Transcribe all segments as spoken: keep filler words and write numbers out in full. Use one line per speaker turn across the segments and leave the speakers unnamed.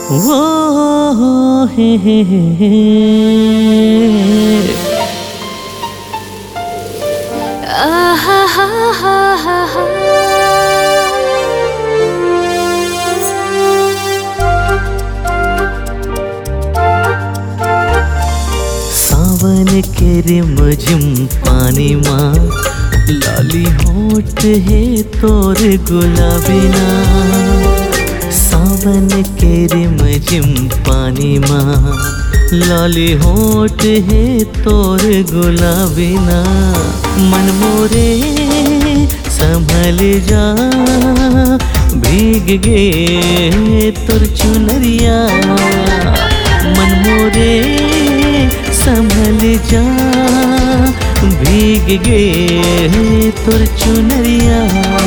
वो हे हे हे हे
आहा हा हा हा हा।
सावन के रिमझिम पानी माँ लाली होठ है तोर गुलाबी ना। सावन के रिमझिम पानी माँ लाली होठ है तोर गुलाबी ना। मन मोरे संभल जा भीग गे तोर चुनरिया। मन मोरे संभल जा भीग गे तोर चुनरिया।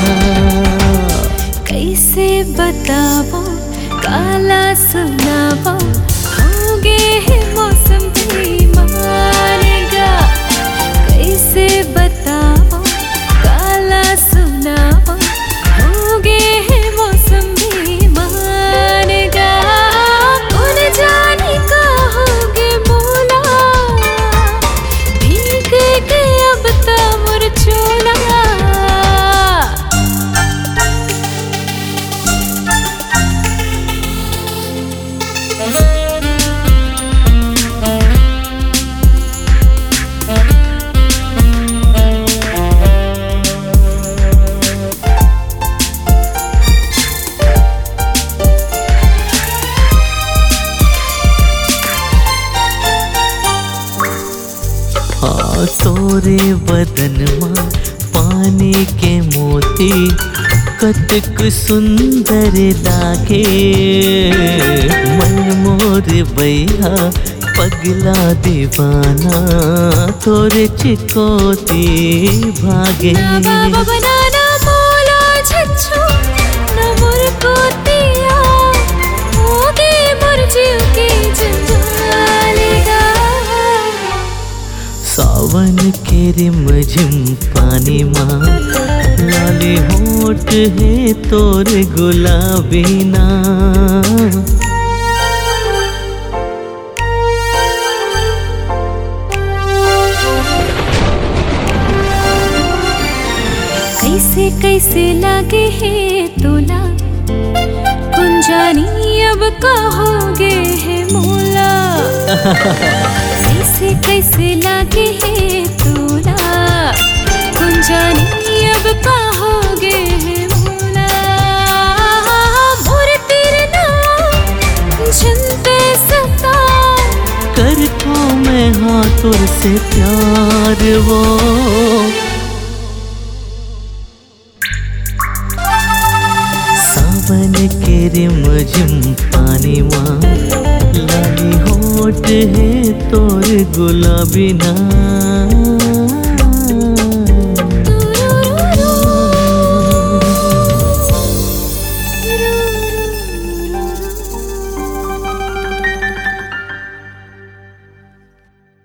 कैसे बताबो काला सुनाबो होगे है मौसम भी मानेगा। कैसे बताबो काला सुनाबो होगे है मौसम भी मानेगा। कौन जाने का होगे मोला भीग के अब तो मोर चोला।
हाँ तोरे बदन माँ पानी के मोती कतक सुंदर लागे। मन मोर बैहा पगला दीवाना तोरे चिकोती भागे।
ना बाबा बनाना मोला छच्छो ना मोर कोतिया होगे मोर जीव के जंजालेगा।
सावन के रिमझिम पानी माँ लाली होठ है तोर गुलाबी ना।
कैसे कैसे लागे है तोला कुंजानी अब कहोगे है मोला। कैसे कैसे लागे है तोला कुंजानी अब कहोगे है मोला। मोर तेरे नाम जनते सता
करता मैं हाँ तुर से प्यार वो। सावन के रिमझिम पानी माँ लाली होठ है तोर गुलाबी ना।